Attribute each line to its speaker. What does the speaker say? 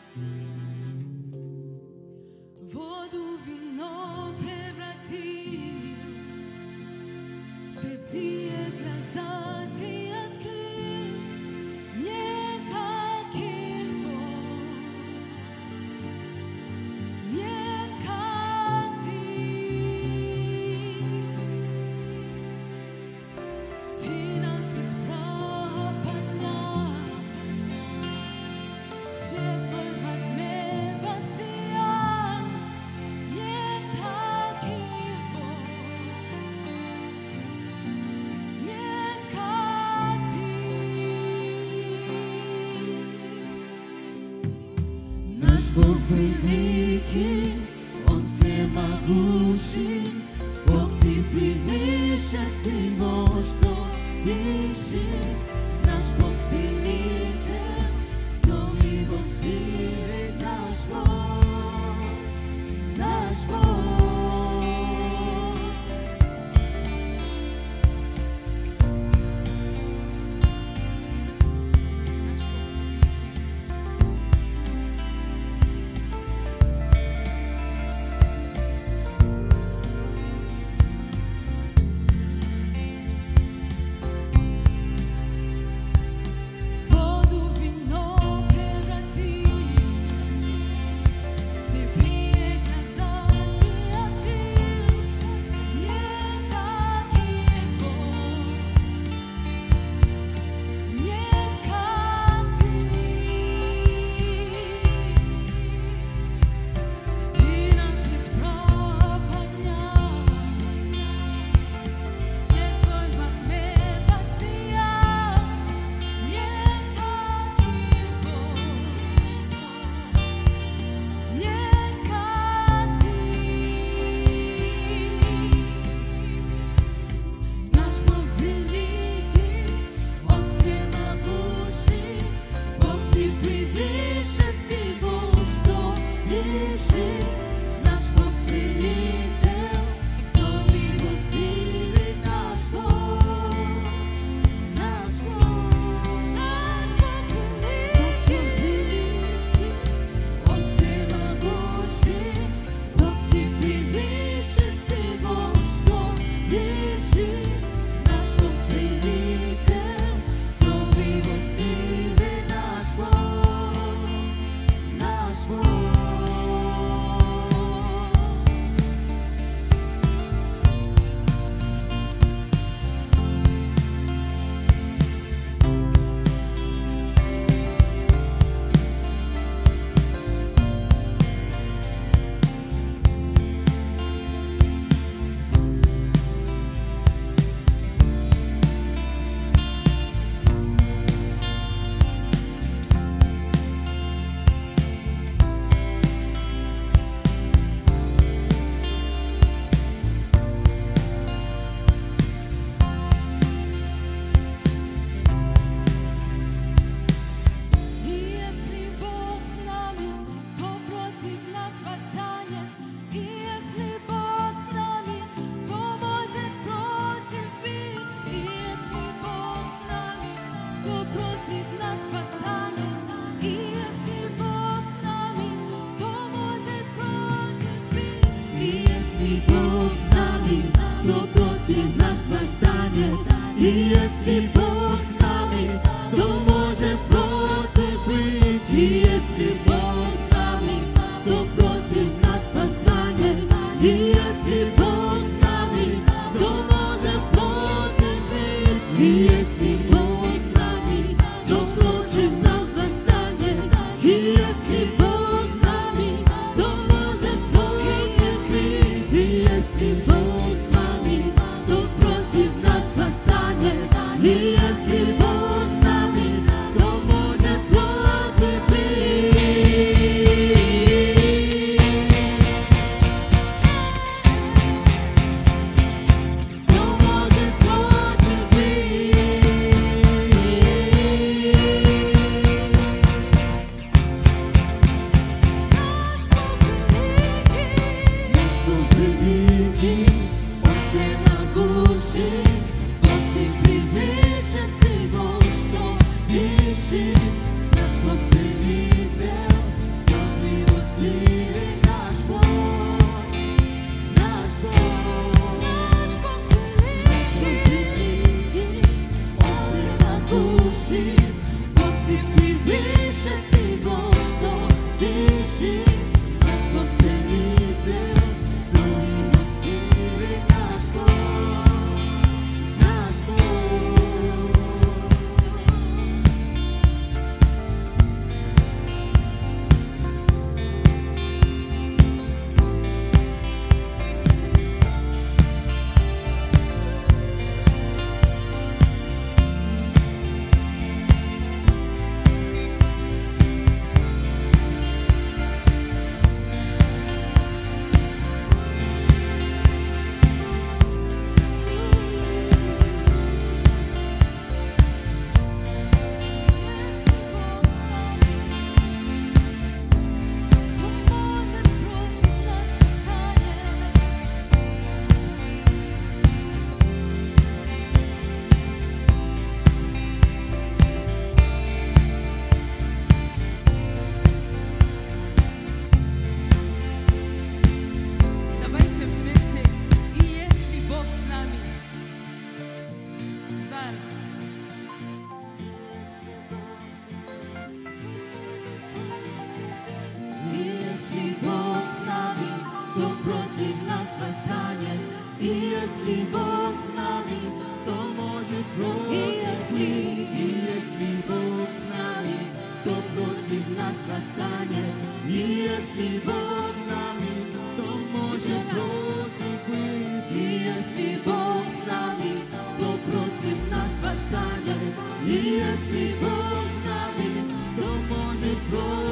Speaker 1: Воду в вино превратил, слепые глаза ты открыл. Нет таких Бог, нет как ты. Ты нас из праха поднял, свет твой во тьме воссиял. Нет таких Бог, нет как ты. Наш Бог великий, Он всемогущий, Бог ты превыше всего, что дышит. Наш Бог целитель, сон Его силы, наш Бог, наш Бог. Воду в вино превратил, слепые глаза ты открыл. Нет таких Бог, нет как ты. Ты нас из праха поднял, свет твой во тьме воссиял. Нет таких Бог, нет как ты. Наш Бог великий, Он всемогущий, Бог ты превыше всего, что дышит. Наш Бог целитель, сон Его силы, наш Бог, наш Бог, наш Бог великий, Он всемогущий, Бог ты превыше всего, что дышит. Наш Бог целитель, сон Его силы, наш Бог, наш Бог. Если Бог с нами, то против нас восстанет. Если Бог с нами, то может против быть. Если Бог с нами, то против нас восстанет. Если Бог с нами, то может против быть. Если Бог с нами, то против нас восстанет. И если Бог с нами, то может против быть. И если Бог с нами, то против нас восстанет. И если Бог с нами, то может против быть. И если Бог с нами, то против нас восстанет. И если Бог с нами, то может против быть. И если Бог с нами, то против нас восстанет. И если Бог с нами, то может против быть.
Speaker 2: если Бог с нами, то может против них. И если Бог с нами, то против нас восстанет. И если Бог с нами, то может против быть. И если Бог с нами, то против нас восстанет. И если Бог с нами, то может против.